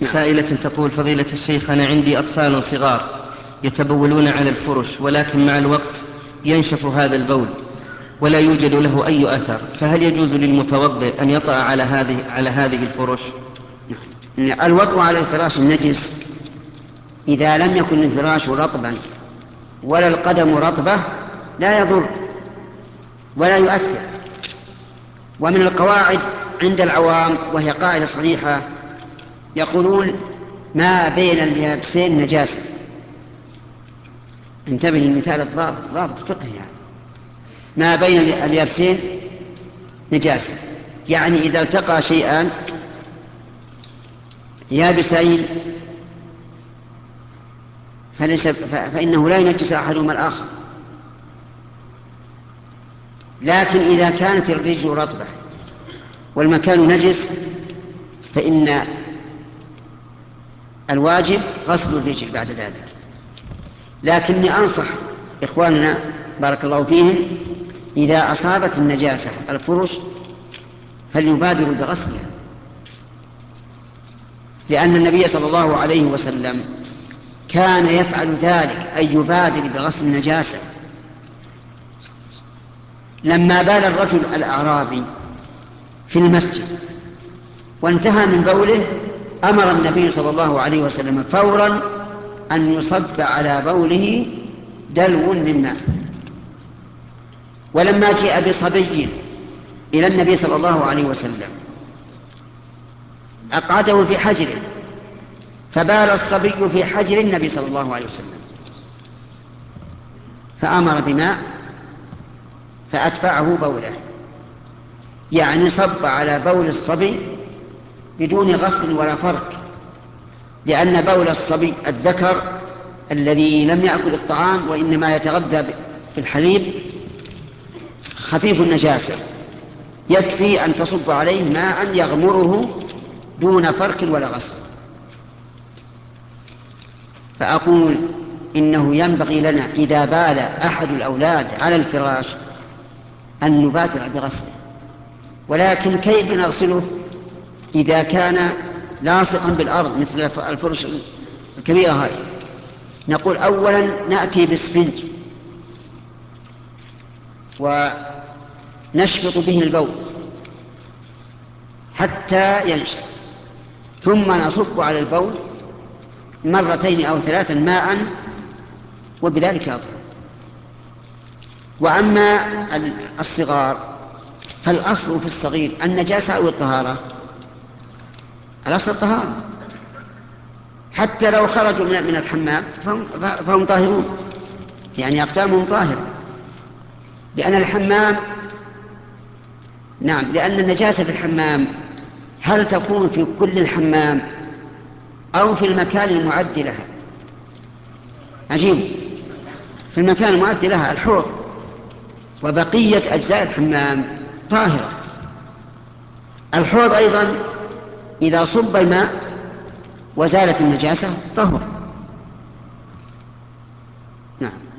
سائلة تقول: فضيلة الشيخ، أنا عندي أطفال صغار يتبولون على الفرش، ولكن مع الوقت ينشف هذا البول ولا يوجد له أي أثر، فهل يجوز للمتوضئ أن يطأ على هذه الفرش؟ الوطء على الفراش النجس إذا لم يكن الفراش رطبا ولا القدم رطبة لا يضر ولا يؤثر. ومن القواعد عند العوام، وهي قاعدة صحيحة، يقولون ما بين اليابسين نجاسة. انتبه للمثال الضابط فقهي يعني. ما بين اليابسين نجاسة، يعني إذا التقى شيئان يابسين فإنه لا ينجس أحدهما الآخر. لكن إذا كانت الرجل رطبة والمكان نجس فإن الواجب غسل الرجل بعد ذلك. لكني أنصح إخواننا بارك الله فيهم إذا أصابت النجاسة الفرش فليبادروا بغسلها، لأن النبي صلى الله عليه وسلم كان يفعل ذلك، أي يبادر بغسل النجاسة. لما بال الرجل الأعرابي في المسجد وانتهى من بوله أمر النبي صلى الله عليه وسلم فورا أن يصب على بوله دلو من ماء. ولما جاء بصبي إلى النبي صلى الله عليه وسلم أقعده في حجره، فبال الصبي في حجر النبي صلى الله عليه وسلم، فأمر بماء فأتبعه بوله، يعني صب على بول الصبي بدون غسل ولا فرك، لأن بول الصبي الذكر الذي لم يأكل الطعام وإنما يتغذى بالحليب خفيف النجاسة، يكفي أن تصب عليه ماء يغمره دون فرك ولا غسل. فأقول إنه ينبغي لنا إذا بال أحد الأولاد على الفراش أن نبادر بغسله. ولكن كيف نغسله إذا كان لاصقا بالأرض مثل الفرش الكبيرة هذه؟ نقول أولا نأتي بسفنج ونشفط به البول حتى ينشف، ثم نصب على البول مرتين أو ثلاثا ماء وبذلك يطهر. وأما الصغار فالأصل في الصغير النجاسة أو الطهارة؟ الأصل الطهارة، حتى لو خرجوا من الحمام فهم طاهرون، يعني أقدامهم طاهرة، لأن الحمام لأن النجاسة في الحمام هل تكون في كل الحمام أو في المكان المعد لها؟ عجيب، في المكان المعد لها الحوض، وبقية أجزاء الحمام طاهرة. الحوض أيضا إذا صب الماء وزالت النجاسة طهر. نعم.